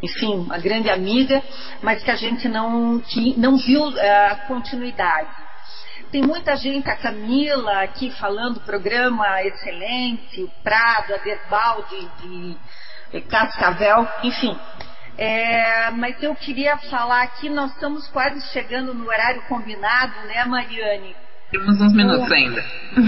enfim, uma grande amiga, mas que a gente não viu a continuidade. Tem muita gente, a Camila aqui falando, programa excelente, o Prado, a Derbaldi de Cascavel, enfim. Mas eu queria falar aqui, nós estamos quase chegando no horário combinado, né, Mariane? Temos uns minutos ainda.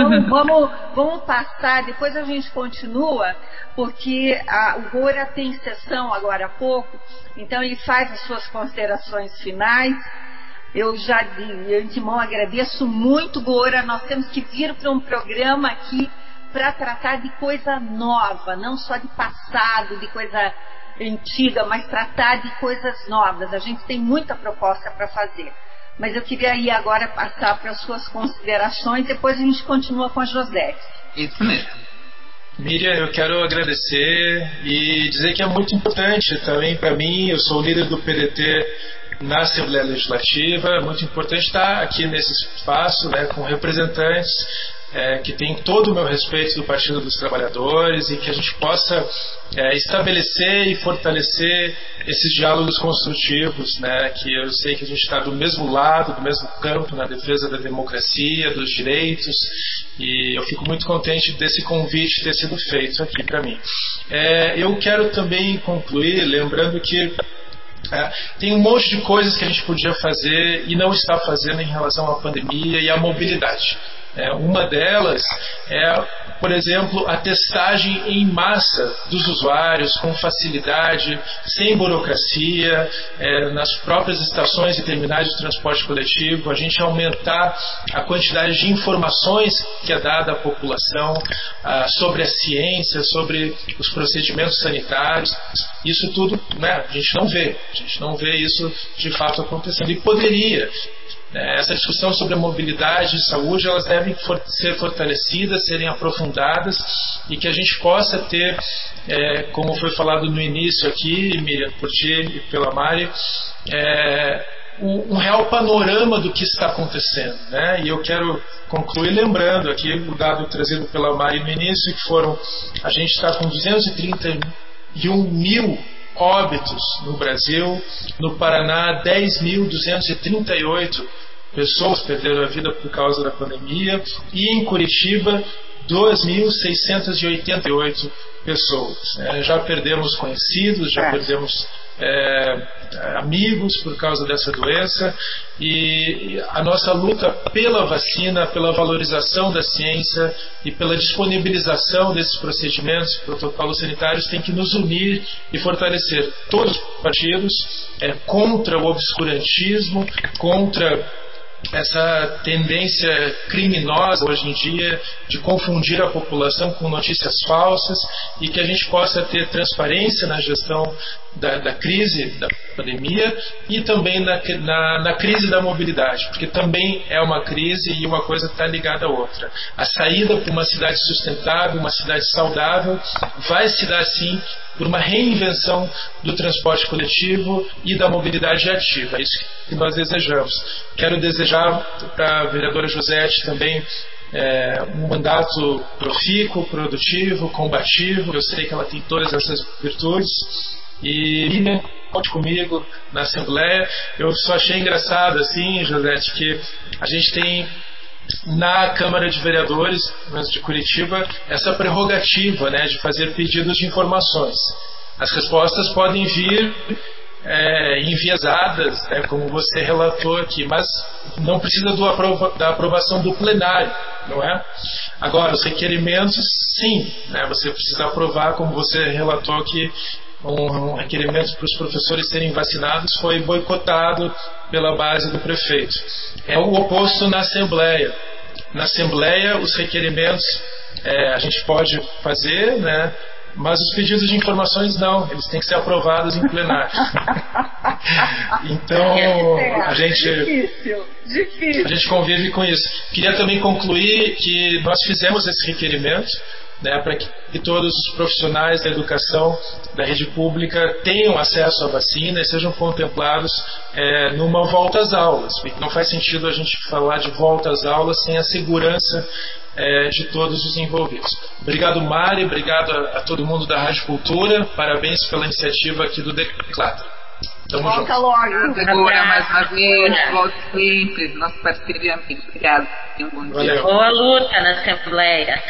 Vamos passar, depois a gente continua, porque o Gora tem sessão agora há pouco, então ele faz as suas considerações finais. Eu já de antemão agradeço muito, Gora. Nós temos que vir para um programa aqui para tratar de coisa nova, não só de passado, de coisa antiga, mas tratar de coisas novas. A gente tem muita proposta para fazer. Mas eu queria ir agora passar para as suas considerações, depois a gente continua com a Josete. Isso mesmo. Miriam, eu quero agradecer e dizer que é muito importante também para mim, eu sou líder do PDT na Assembleia Legislativa, é muito importante estar aqui nesse espaço, né, com representantes que tem todo o meu respeito do Partido dos Trabalhadores e que a gente possa estabelecer e fortalecer esses diálogos construtivos, né, que eu sei que a gente está do mesmo lado, do mesmo campo, na defesa da democracia, dos direitos, e eu fico muito contente desse convite ter sido feito aqui para mim. Eu quero também concluir lembrando que tem um monte de coisas que a gente podia fazer e não está fazendo em relação à pandemia e à mobilidade. Uma delas é, por exemplo, a testagem em massa dos usuários com facilidade, sem burocracia, nas próprias estações e terminais de transporte coletivo, a gente aumentar a quantidade de informações que é dada à população sobre a ciência, sobre os procedimentos sanitários. Isso tudo, né, a gente não vê isso de fato acontecendo, e poderia. Essa discussão sobre a mobilidade e saúde, elas devem ser fortalecidas, serem aprofundadas, e que a gente possa ter, como foi falado no início aqui, Miriam, por ti e pela Mari, um real panorama do que está acontecendo, né? E eu quero concluir lembrando aqui o dado trazido pela Mari no início, que a gente está com 231 mil óbitos no Brasil, no Paraná 10.238 pessoas perderam a vida por causa da pandemia, e em Curitiba 2.688 pessoas. Já perdemos conhecidos, já perdemos amigos por causa dessa doença, e a nossa luta pela vacina, pela valorização da ciência e pela disponibilização desses procedimentos, protocolos sanitários, tem que nos unir e fortalecer todos os partidos contra o obscurantismo, contra essa tendência criminosa hoje em dia de confundir a população com notícias falsas, e que a gente possa ter transparência na gestão da crise da pandemia e também na crise da mobilidade, porque também é uma crise e uma coisa está ligada à outra. A saída para uma cidade sustentável, uma cidade saudável, vai se dar sim por uma reinvenção do transporte coletivo e da mobilidade ativa. É isso que nós desejamos. Quero desejar para a vereadora Josete também um mandato profícuo, produtivo, combativo. Eu sei que ela tem todas essas virtudes. E conte comigo na Assembleia. Eu só achei engraçado assim, Josete, que a gente tem na Câmara de Vereadores de Curitiba essa prerrogativa, né, de fazer pedidos de informações. As respostas podem vir enviesadas, como você relatou aqui, mas não precisa da aprovação do plenário, não é? Agora, os requerimentos, sim, né, você precisa aprovar, como você relatou que um requerimento para os professores serem vacinados foi boicotado pela base do prefeito. É o oposto na Assembleia. Na Assembleia, os requerimentos a gente pode fazer, né, mas os pedidos de informações não, eles têm que ser aprovados em plenário. Então, a gente convive com isso. Queria também concluir que nós fizemos esse requerimento, né, para que todos os profissionais da educação da rede pública tenham acesso à vacina e sejam contemplados numa volta às aulas, porque não faz sentido a gente falar de volta às aulas sem a segurança de todos os envolvidos. Obrigado, Mari, obrigado a todo mundo da Rádio Cultura, parabéns pela iniciativa aqui do Declatra. Tamo junto. Agora, mais uma vez, volte sempre, nosso parceiro e amigo. Obrigado. Um bom dia. Boa luta na Assembleia.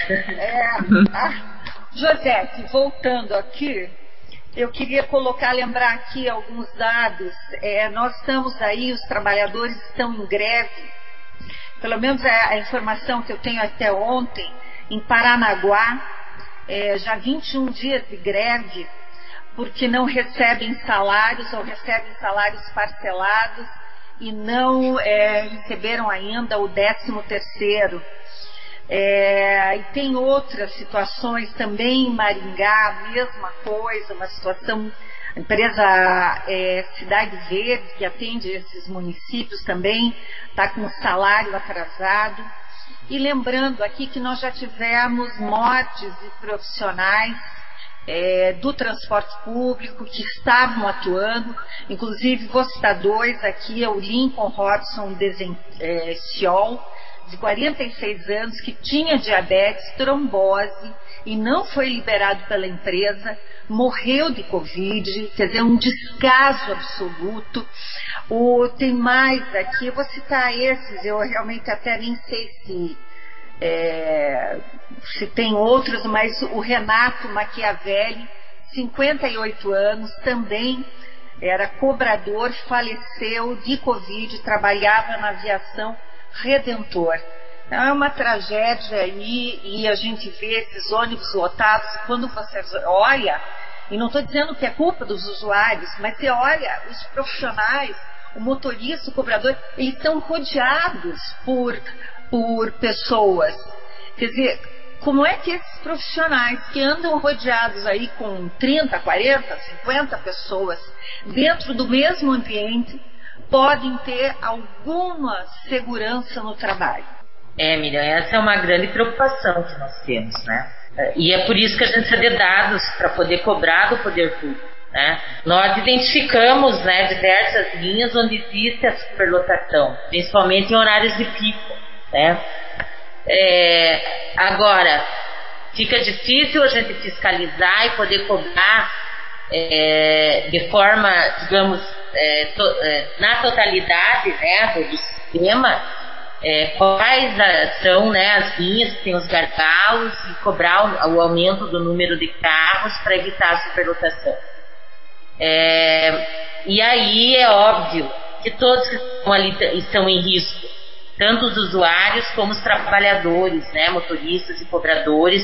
Josete, voltando aqui, eu queria lembrar aqui alguns dados. Nós estamos aí, os trabalhadores estão em greve, pelo menos a informação que eu tenho até ontem, em Paranaguá, já 21 dias de greve, porque não recebem salários ou recebem salários parcelados e não receberam ainda o 13º. E tem outras situações também em Maringá, a mesma coisa, uma situação, a empresa Cidade Verde, que atende esses municípios também, está com salário atrasado. E lembrando aqui que nós já tivemos mortes de profissionais do transporte público que estavam atuando, inclusive vou citar 2 aqui, é o Lincoln Robson Sciol, de 46 anos, que tinha diabetes, trombose e não foi liberado pela empresa, morreu de Covid, quer dizer, um descaso absoluto. Tem mais aqui, eu vou citar esses, eu realmente até nem sei se tem outros, mas o Renato Machiavelli, 58 anos, também era cobrador, faleceu de Covid, trabalhava na aviação Redentor. Então é uma tragédia aí, e a gente vê esses ônibus lotados, quando você olha, e não estou dizendo que é culpa dos usuários, mas você olha os profissionais, o motorista, o cobrador, eles estão rodeados por pessoas. Quer dizer, como é que esses profissionais que andam rodeados aí com 30, 40, 50 pessoas dentro do mesmo ambiente podem ter alguma segurança no trabalho? Miriam, essa é uma grande preocupação que nós temos, né? E é por isso que a gente precisa de dados para poder cobrar do poder público, né? Nós identificamos, né, diversas linhas onde existe a superlotação, principalmente em horários de pico, né? Agora, fica difícil a gente fiscalizar e poder cobrar de forma, digamos, na totalidade, né, do sistema, quais são, né, as linhas que têm os gargalos e cobrar o aumento do número de carros para evitar a superlotação. E aí é óbvio que todos que estão ali estão em risco, tanto os usuários como os trabalhadores, né, motoristas e cobradores,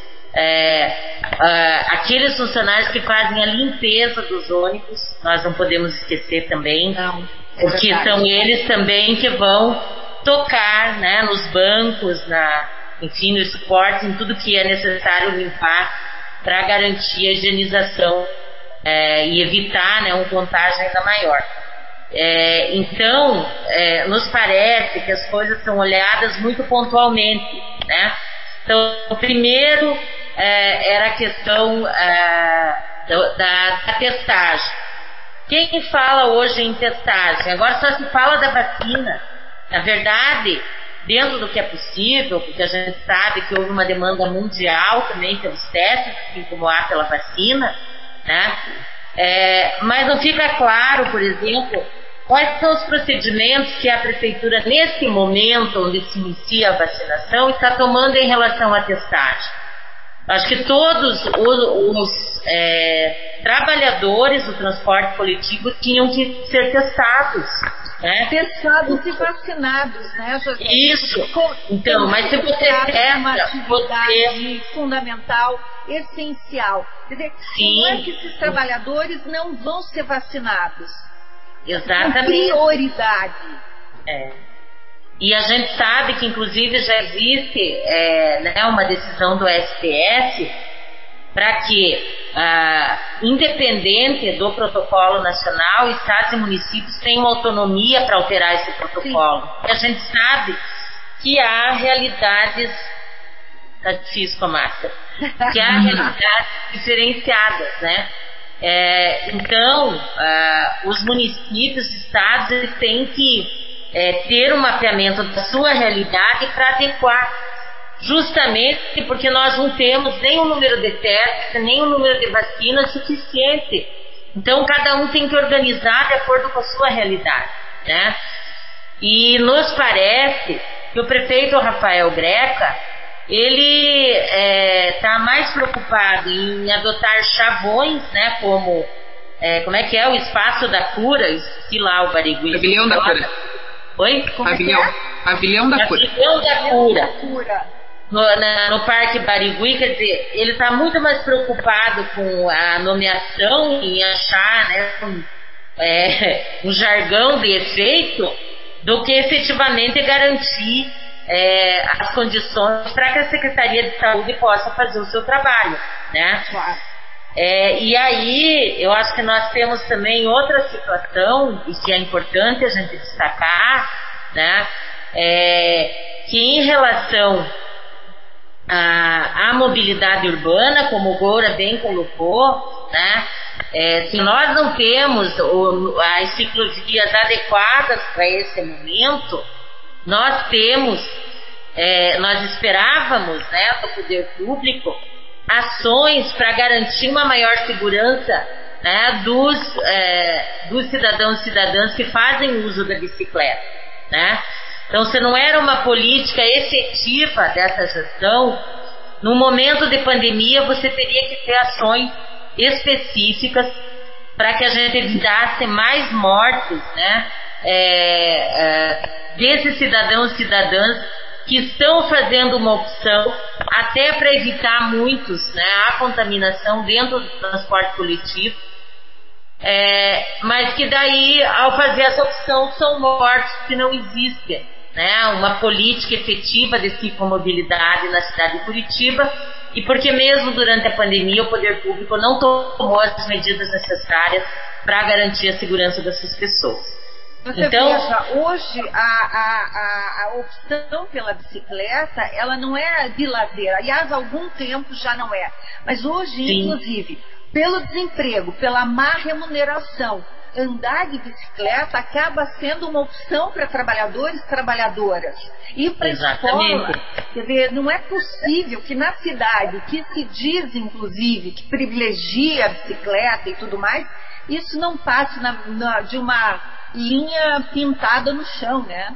aqueles funcionários que fazem a limpeza dos ônibus, nós não podemos esquecer também, porque são eles também que vão tocar, né, nos bancos, enfim, no esporte, em tudo que é necessário limpar para garantir a higienização e evitar, né, um contágio ainda maior. Então, nos parece que as coisas são olhadas muito pontualmente, né? Então, primeiro era a questão da testagem. Quem fala hoje em testagem? Agora só se fala da vacina. Na verdade, dentro do que é possível, porque a gente sabe que houve uma demanda mundial também pelos testes, assim como há pela vacina, né? Mas não fica claro, por exemplo, quais são os procedimentos que a Prefeitura, nesse momento onde se inicia a vacinação, está tomando em relação à testagem. Acho que todos os trabalhadores do transporte coletivo tinham que ser testados, né? Testados e vacinados, né, José? Isso. Então, mas se você testa, uma atividade fundamental, essencial. Quer dizer, como é que esses trabalhadores não vão ser vacinados? Exatamente. Com prioridade. E a gente sabe que, inclusive, já existe uma decisão do STF para que, independente do protocolo nacional, estados e municípios tenham autonomia para alterar esse protocolo. Sim. E a gente sabe que há realidades, está difícil com a máscara, que há realidades diferenciadas, né? Então, os municípios, estados, eles têm que ter um mapeamento da sua realidade para adequar justamente porque nós não temos nem o número de testes, nem o número de vacinas suficiente. Então, cada um tem que organizar de acordo com a sua realidade, né? E nos parece que o prefeito Rafael Greca, ele está mais preocupado em adotar chavões, né, como o Espaço da Cura, esqueci lá o Barigui. Pavilhão da Cura. Oi? Pavilhão da Cura. Pavilhão da Cura. No Parque Barigui, quer dizer, ele está muito mais preocupado com a nomeação e achar, né, um jargão de efeito do que efetivamente garantir as condições para que a Secretaria de Saúde possa fazer o seu trabalho, né? Claro. E aí, eu acho que nós temos também outra situação, e que é importante a gente destacar, né? Que em relação à mobilidade urbana, como o Goura bem colocou, né? Se nós não temos as ciclovias adequadas para esse momento, nós esperávamos, né, do poder público, ações para garantir uma maior segurança, né, dos cidadãos e cidadãs que fazem uso da bicicleta, né? Então, se não era uma política efetiva dessa gestão, no momento de pandemia você teria que ter ações específicas para que a gente evitasse mais mortes, né, desses cidadãos e cidadãs que estão fazendo uma opção até para evitar muitos, né, a contaminação dentro do transporte coletivo, mas que daí, ao fazer essa opção, são mortes que não existem, né, uma política efetiva de ciclomobilidade na cidade de Curitiba, e porque mesmo durante a pandemia o poder público não tomou as medidas necessárias para garantir a segurança dessas pessoas. Você veja, hoje a opção pela bicicleta, ela não é de lazer. Aliás, há algum tempo já não é. Mas hoje, sim, inclusive, pelo desemprego, pela má remuneração, andar de bicicleta acaba sendo uma opção para trabalhadores e trabalhadoras. Ir para a escola, quer dizer, não é possível que na cidade, que se diz, inclusive, que privilegia a bicicleta e tudo mais, isso não passe de uma linha pintada no chão, né?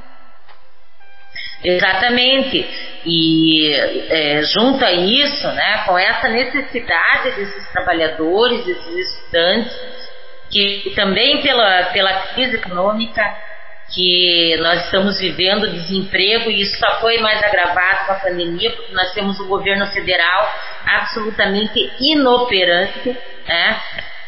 Exatamente. E junto a isso, né, com essa necessidade desses trabalhadores, desses estudantes, que também pela crise econômica que nós estamos vivendo, desemprego, e isso só foi mais agravado com a pandemia, porque nós temos um governo federal absolutamente inoperante, né?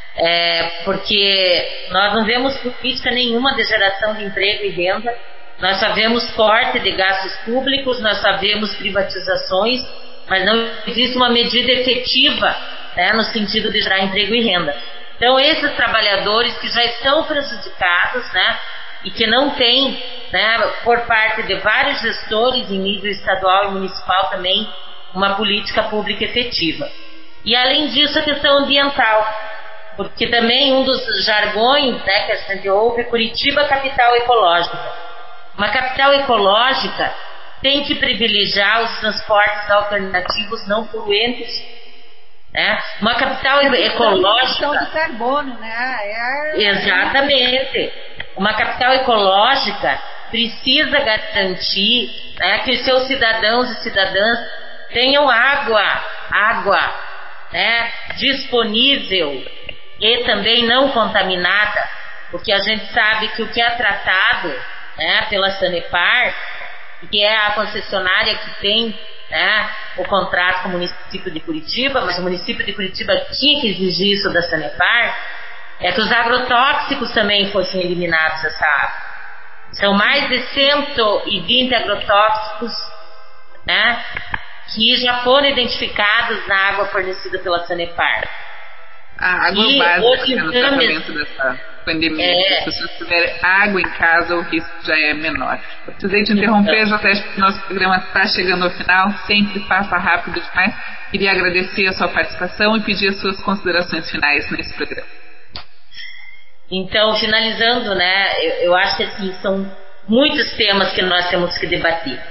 Porque nós não vemos política nenhuma de geração de emprego e renda, nós só vemos corte de gastos públicos, nós só vemos privatizações, mas não existe uma medida efetiva, né, no sentido de gerar emprego e renda. Então, esses trabalhadores que já estão prejudicados, né, e que não têm, né, por parte de vários gestores em nível estadual e municipal também, uma política pública efetiva. E além disso, a questão ambiental, porque também um dos jargões, né, que a gente ouve é Curitiba capital ecológica. Uma capital ecológica tem que privilegiar os transportes alternativos não poluentes, né? Uma capital ecológica... de carbono, né? Exatamente. Uma capital ecológica precisa garantir, né, que os seus cidadãos e cidadãs tenham água, né, disponível e também não contaminada, porque a gente sabe que o que é tratado, né, pela Sanepar, que é a concessionária que tem, né, o contrato com o município de Curitiba, mas o município de Curitiba tinha que exigir isso da Sanepar, é que os agrotóxicos também fossem eliminados dessa água. São mais de 120 agrotóxicos, né, que já foram identificados na água fornecida pela Sanepar. A água básica no tratamento dessa pandemia. Se as pessoas tiverem água em casa, o risco já é menor. Eu precisei te interromper, já até que o nosso programa está chegando ao final, sempre passa rápido demais. Queria agradecer a sua participação e pedir as suas considerações finais nesse programa. Então, finalizando, né, eu acho que assim, são muitos temas que nós temos que debater.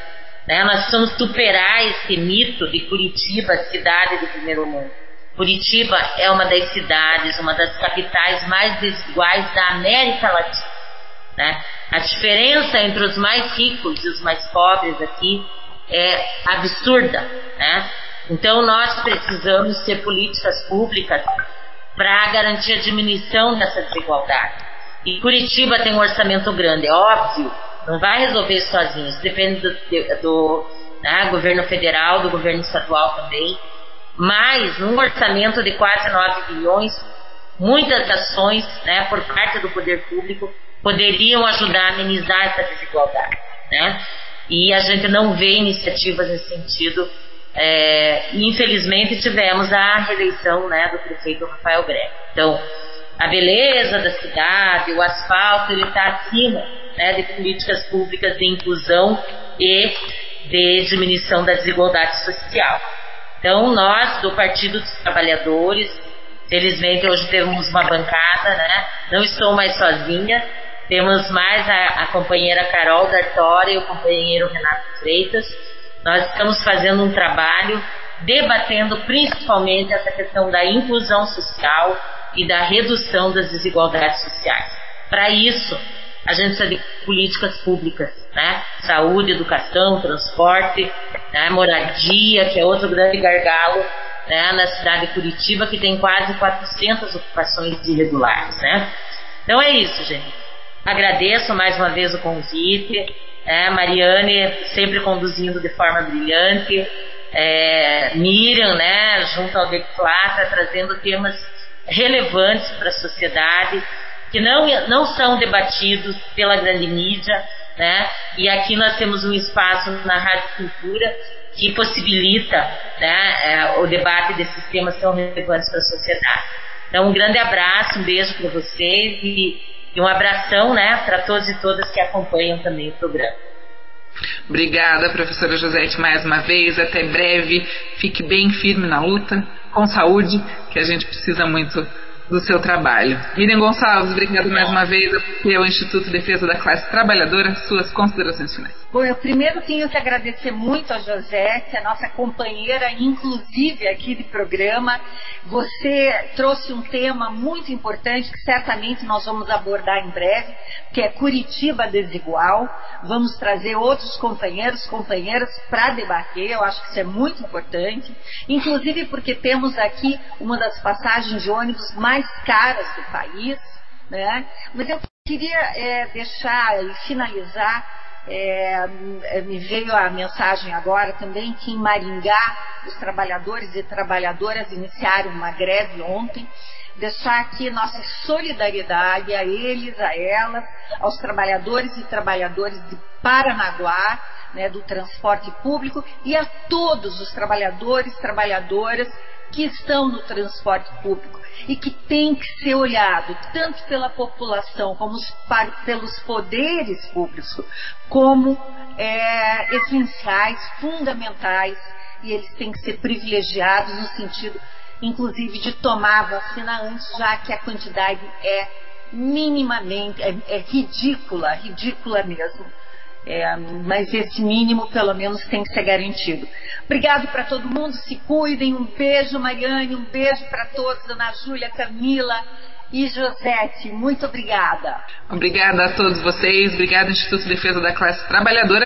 né? Nós precisamos superar esse mito de Curitiba, cidade do primeiro mundo. Curitiba é uma das cidades, uma das capitais mais desiguais da América Latina, né? A diferença entre os mais ricos e os mais pobres aqui é absurda, né? Então nós precisamos ter políticas públicas para garantir a diminuição dessa desigualdade. E Curitiba tem um orçamento grande, é óbvio, não vai resolver sozinho, isso depende do governo federal, do governo estadual também, mas num orçamento de quase 9 bilhões, muitas ações, né, por parte do poder público poderiam ajudar a amenizar essa desigualdade, né? E a gente não vê iniciativas nesse sentido. Infelizmente tivemos a reeleição, né, do prefeito Rafael Greco. Então, a beleza da cidade, o asfalto, ele está acima, né, de políticas públicas de inclusão e de diminuição da desigualdade social. Então, nós, do Partido dos Trabalhadores, felizmente hoje temos uma bancada, né, não estou mais sozinha, temos mais a companheira Carol D'Artória e o companheiro Renato Freitas. Nós estamos fazendo um trabalho debatendo principalmente essa questão da inclusão social e da redução das desigualdades sociais. Para isso, a gente precisa de políticas públicas, né? Saúde, educação, transporte, né? Moradia, que é outro grande gargalo, né? Na cidade de Curitiba, que tem quase 400 ocupações irregulares, né? Então é isso, gente. Agradeço mais uma vez o convite. Mariane sempre conduzindo de forma brilhante, Miriam, né, junto ao Declatra, trazendo temas relevantes para a sociedade que não são debatidos pela grande mídia, né? E aqui nós temos um espaço na Rádio Cultura que possibilita, né, o debate desses temas tão relevantes para a sociedade. Então, um grande abraço, um beijo para vocês e um abração, né, para todos e todas que acompanham também o programa. Obrigada, professora Josete, mais uma vez. Até breve. Fique bem firme na luta, com saúde, que a gente precisa muito do seu trabalho. Miriam Gonçalves, obrigado mais uma vez ao Instituto de Defesa da Classe Trabalhadora. Suas considerações finais. Bom, eu primeiro tenho que agradecer muito a Josete, a nossa companheira, inclusive aqui de programa. Você trouxe um tema muito importante que certamente nós vamos abordar em breve, que é Curitiba desigual. Vamos trazer outros companheiras para debater. Eu acho que isso é muito importante, inclusive porque temos aqui uma das passagens de ônibus mais caras do país, né? Mas eu queria deixar e finalizar. Me veio a mensagem agora também que em Maringá os trabalhadores e trabalhadoras iniciaram uma greve ontem. Deixar aqui nossa solidariedade a eles, a elas, aos trabalhadores e trabalhadoras de Paranaguá, né, do transporte público, e a todos os trabalhadores e trabalhadoras que estão no transporte público e que tem que ser olhado tanto pela população como pelos poderes públicos como essenciais, fundamentais, e eles têm que ser privilegiados no sentido, inclusive, de tomar a vacina antes, já que a quantidade é minimamente, ridícula mesmo. Mas esse mínimo, pelo menos, tem que ser garantido. Obrigado para todo mundo, se cuidem. Um beijo, Mariane, um beijo para todos, Ana Júlia, Camila e Josete. Muito obrigada. Obrigada a todos vocês, obrigada Instituto de Defesa da Classe Trabalhadora.